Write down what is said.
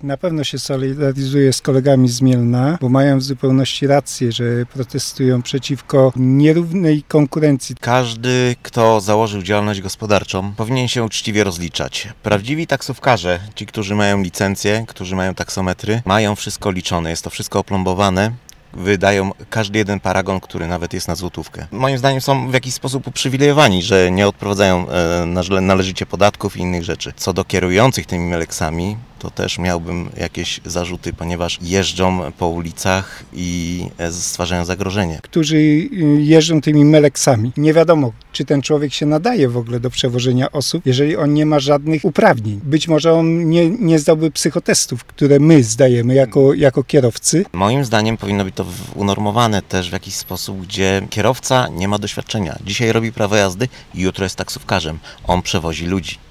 Na pewno się solidaryzuję z kolegami z Mielna, bo mają w zupełności rację, że protestują przeciwko nierównej konkurencji. Każdy, kto założył działalność gospodarczą, powinien się uczciwie rozliczać. Prawdziwi taksówkarze, ci, którzy mają licencję, którzy mają taksometry, mają wszystko liczone, jest to wszystko oplombowane. Wydają każdy jeden paragon, który nawet jest na złotówkę. Moim zdaniem są w jakiś sposób uprzywilejowani, że nie odprowadzają należycie podatków i innych rzeczy. Co do kierujących tymi meleksami, to też miałbym jakieś zarzuty, ponieważ jeżdżą po ulicach i stwarzają zagrożenie. Którzy jeżdżą tymi meleksami. Nie wiadomo, czy ten człowiek się nadaje w ogóle do przewożenia osób, jeżeli on nie ma żadnych uprawnień. Być może on nie zdałby psychotestów, które my zdajemy jako kierowcy. Moim zdaniem powinno być to unormowane też w jakiś sposób, gdzie kierowca nie ma doświadczenia. Dzisiaj robi prawo jazdy i jutro jest taksówkarzem. On przewozi ludzi.